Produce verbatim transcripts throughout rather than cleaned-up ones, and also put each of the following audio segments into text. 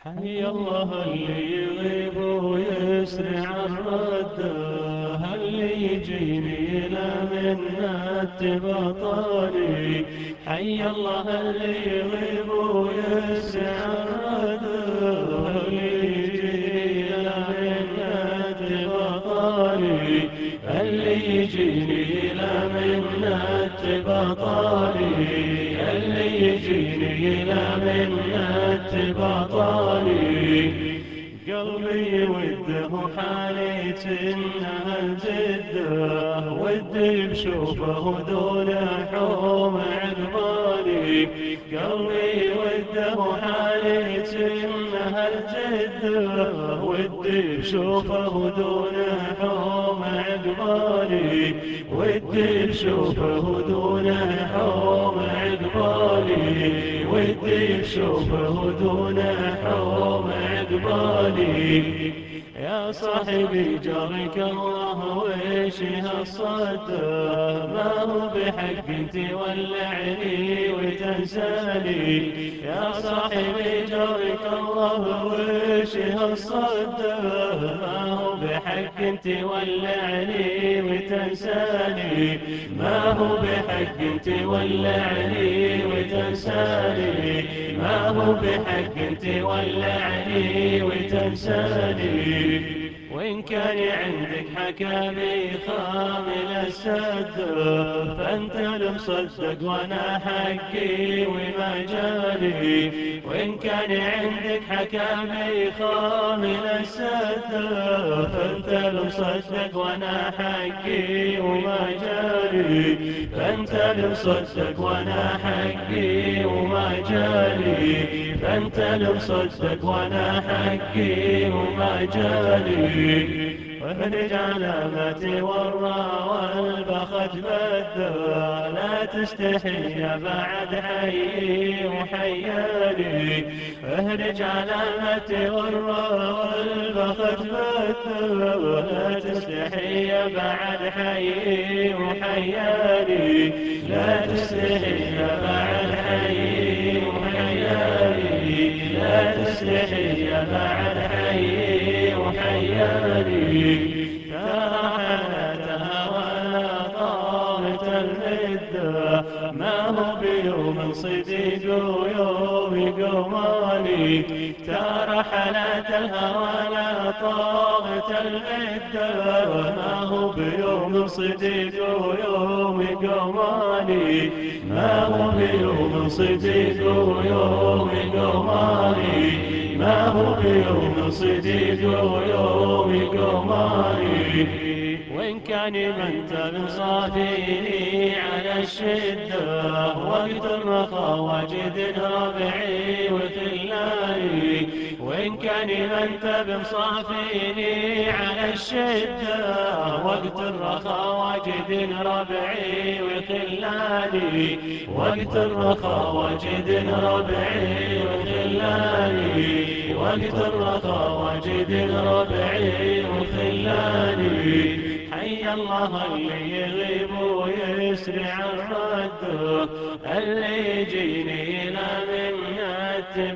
حي الله اللي يغيب ويسرع الرد، اللي يجيني لا منة بطالي. حي الله اللي يغيب ويسرع الرد، اللي يجيني لا منة بطالي. اللي يجيني لا منة بطالي. اللي يجيني لا منة بطالي. قلبي وده حاليت انها الجده، ودي بشوفه دون حوم عقبالي. قلبي وده حاليت انها الجده، ودي بشوفه دون حوم عقبالي. ودي بشوفه دون حوم عقبالي. ودي بشوفه دون حوم عقبالي. يا صاحبي جارك الله ويش هالصده، ما هو بحق انت تولعني وتنساني. يا صاحبي جارك الله ويش هالصده، ما هو بحق انت تولعني وتنساني. ما هو بحق انت تولعني وتنساني. ما هو بحق انت تولعني وتنساني. وإن كان عندك حكامي خامل السد، فأنت المصدق وأنا حقي وما جاني. وإن كان عندك حكامي خامل السد، فأنت المصدق وأنا حقي وما جاني. فأنت المصدق وأنا حقي وما جاني. فأنت المصدق وأنا حقي وما جاني. واهرج علامتي والراء والبخت بده، لا تستحي بعد حيي وحياني. اهرج علامتي والراء والبخت بده، لا تستحي بعد حيي وحياني. لا تستحي بعد حيي وحياني. لا تستحي بعد حيي وحياني. ترى حياتها ولا طالت المدة، ما هو بيوم صديق ويوم قمالي. ترى حياتها ولا طالت المدة، ما هو بيوم صديق ويوم قمالي. ما هو بيوم صديق ويوم قمالي. ما هو بيوم صديق ويوم قمالي. وإن كان من تنصافيني على الشدة، وقت الرخاء واجد ربعي وخلاني. وإن كان من تنصافيني على الشدة، وقت الرخاء واجد ربعي وخلاني. وقت الرخاء واجد ربعي وخلاني. وقت الرخاء واجد ربعي وخلاني. حي الله اللي يغيب ويسرع الرد، اللي يجيني لا منة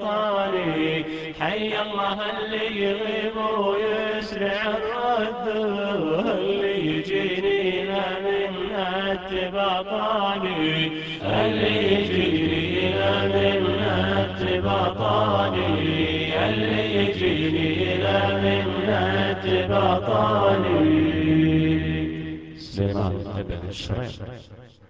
بطالي. حي الله اللي يغيب ويسرع الرد، اللي يجيني لا منة بطالي. اللي يجيني لا منة بطالي. اللي يجيني لا منة بطالي. سليمان ابن الشريط.